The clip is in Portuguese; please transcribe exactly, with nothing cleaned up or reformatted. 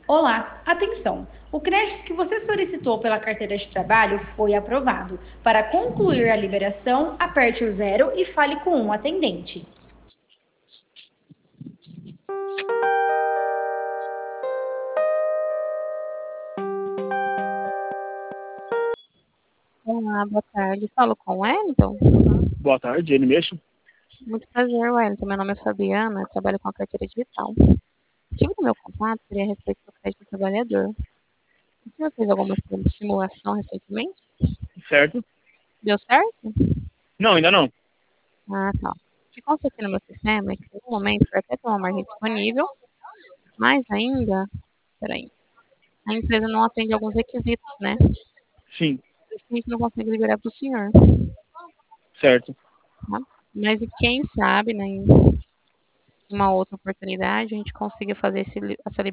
Olá, atenção! O crédito que você solicitou pela carteira de trabalho foi aprovado. Para concluir a liberação, aperte o zero e fale com um atendente. Olá, boa tarde. Falo com o Wellington? Boa tarde, ele mesmo? Muito prazer, Wellington. Meu nome é Fabiana, eu trabalho com a carteira digital. O motivo do meu contato seria a respeito do crédito do trabalhador. O senhor fez alguma simulação recentemente? Certo? Deu certo? Não, ainda não. Ah, tá. O que consta aqui no meu sistema é que, no momento, foi até ter uma margem disponível, mas ainda, peraí, a empresa não atende alguns requisitos, né? Sim, Por isso que a gente não consegue liberar para o senhor, certo. tá? Mas e quem sabe, né, em uma outra oportunidade, a gente consiga fazer esse, essa